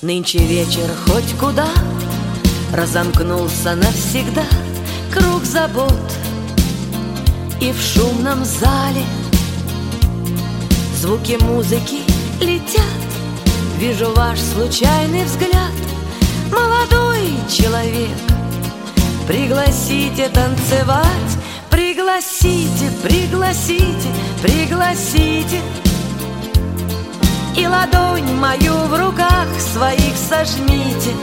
Нынче вечер хоть куда разомкнулся навсегда круг забот. И в шумном зале звуки музыки летят. Вижу ваш случайный взгляд, молодой человек. Пригласите танцевать, пригласите, пригласите, пригласите. И ладонь мою в руках своих сожмите.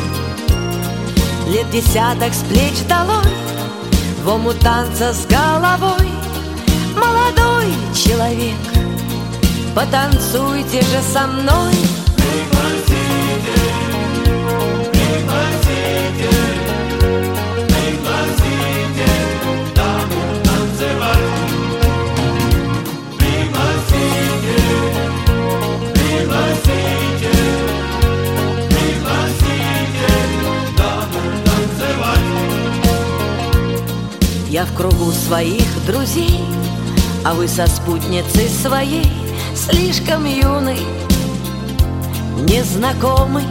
Лет десяток с плеч долой, в омут танца с головой. Молодой человек, потанцуйте же со мной. Пригласите, пригласите, пригласите даму танцевать. Пригласите, пригласите, пригласите даму танцевать. Я в кругу своих друзей, а вы со спутницей своей, слишком юный, незнакомый.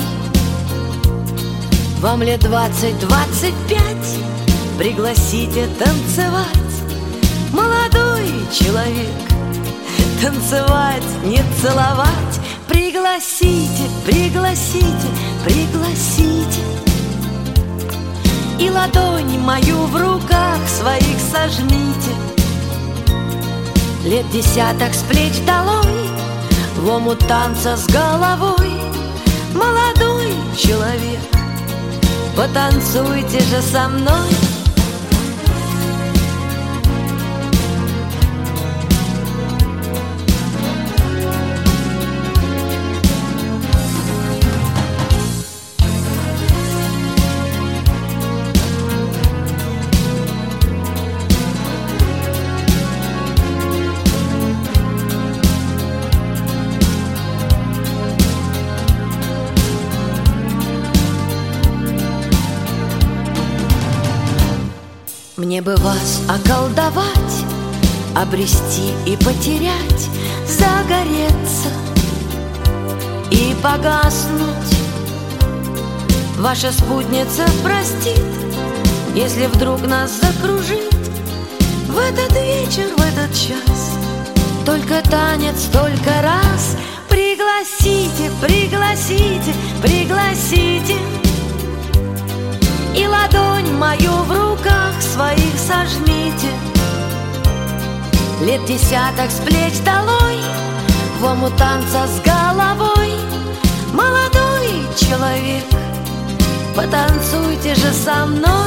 Вам лет 20-25, пригласите танцевать. Молодой человек, танцевать, не целовать. Пригласите, пригласите, пригласите. И ладонь мою в руках своих сожмите. Лет десяток с плеч долой, в омут танца с головой. Молодой человек, потанцуйте же со мной. Мне бы вас околдовать, обрести и потерять, загореться и погаснуть. Ваша спутница простит, если вдруг нас закружит в этот вечер, в этот час. Только танец, только раз. Пригласите, пригласите, пригласите. И ладонь мою в руках своих сожмите. Лет десяток с плеч долой, в омут танца с головой. Молодой человек, потанцуйте же со мной.